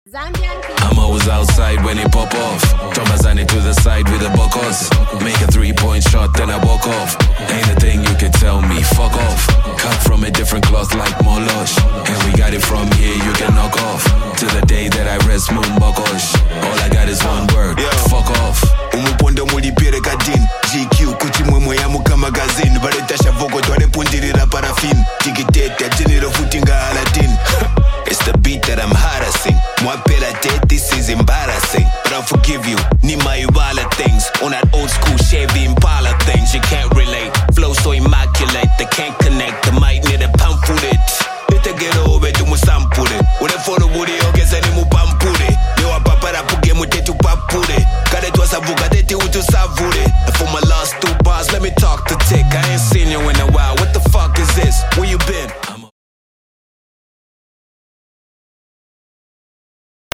I'm always outside when it pop off. Tomazani to the side with the buckles. Make a 3-point shot, then I walk off. Ain't a thing you can tell me, fuck off. Cut from a different cloth like Molosh. And we got it from here, you can knock off. To the day that I rest moon buckles. All I got is one word, fuck off. Umupondo mulipire kadin GQ kuti mwemwe yamuka magazine. Varetasha voko tware pundirira parafin. Tikitete atiniro futinga Aladdin. It's the beat that I'm harassing. Mwapela dead, this is embarrassing. But I'll forgive you, ni my things. On that old school Chevy